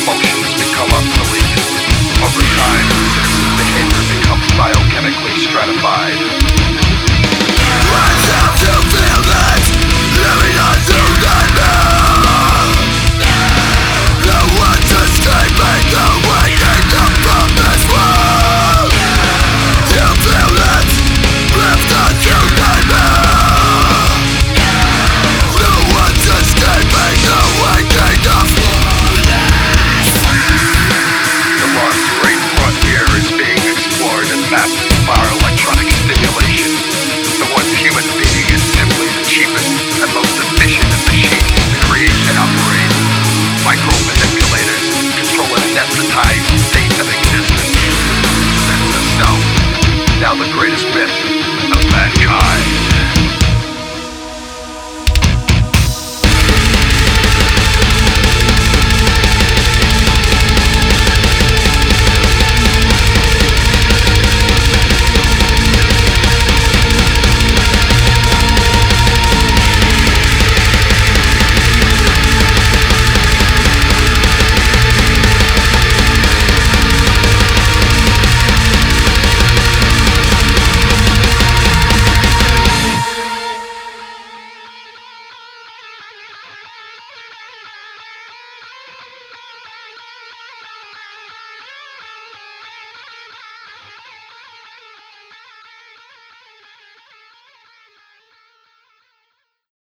emotions become obsolete. Over time, citizens' behavior becomes biochemically stratified. What's up to feel that? Living on through nightmare. No one to escaping the waiting from this world. You feel that? Lived on through nightmare. No one's escaping the waiting of The lost great frontier is being explored in massive power electronic stimulation. The one human being is simply the cheapest and most efficient of machines to create and operate. Micro-manipulators control anesthetized state of existence. That's the stone. Now the greatest myth